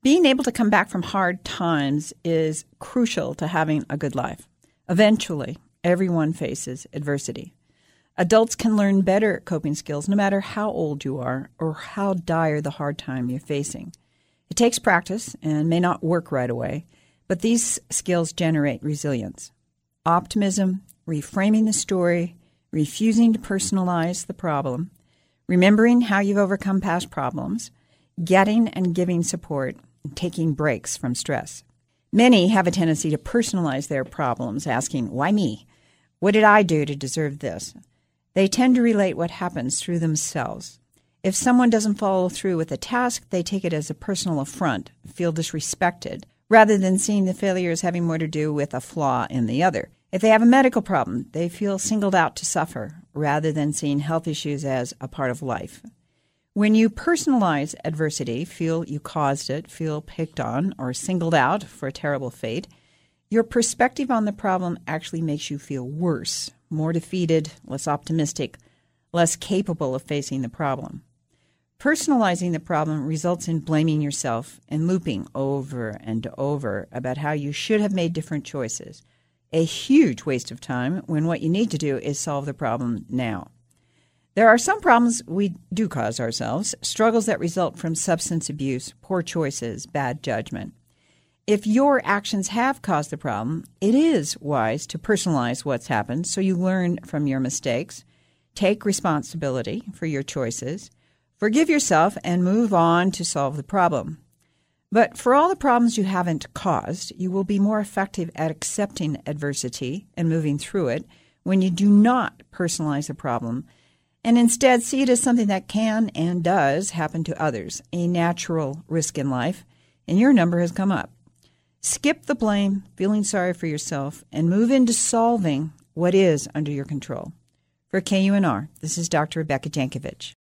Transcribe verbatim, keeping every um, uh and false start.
Being able to come back from hard times is crucial to having a good life. Eventually, everyone faces adversity. Adults can learn better coping skills no matter how old you are or how dire the hard time you're facing. It takes practice and may not work right away, but these skills generate resilience. Optimism, reframing the story, refusing to personalize the problem, remembering how you've overcome past problems, getting and giving support, and taking breaks from stress. Many have a tendency to personalize their problems, asking, why me? What did I do to deserve this? They tend to relate what happens through themselves. If someone doesn't follow through with a task, they take it as a personal affront, feel disrespected, rather than seeing the failure as having more to do with a flaw in the other. If they have a medical problem, they feel singled out to suffer, rather than seeing health issues as a part of life. When you personalize adversity, feel you caused it, feel picked on, or singled out for a terrible fate, your perspective on the problem actually makes you feel worse, more defeated, less optimistic, less capable of facing the problem. Personalizing the problem results in blaming yourself and looping over and over about how you should have made different choices. A huge waste of time when what you need to do is solve the problem now. There are some problems we do cause ourselves, struggles that result from substance abuse, poor choices, bad judgment. If your actions have caused the problem, it is wise to personalize what's happened so you learn from your mistakes, take responsibility for your choices, forgive yourself, and move on to solve the problem. But for all the problems you haven't caused, you will be more effective at accepting adversity and moving through it when you do not personalize the problem and instead see it as something that can and does happen to others, a natural risk in life, and your number has come up. Skip the blame, feeling sorry for yourself, and move into solving what is under your control. For K U N R, this is Doctor Rebecca Jankovich.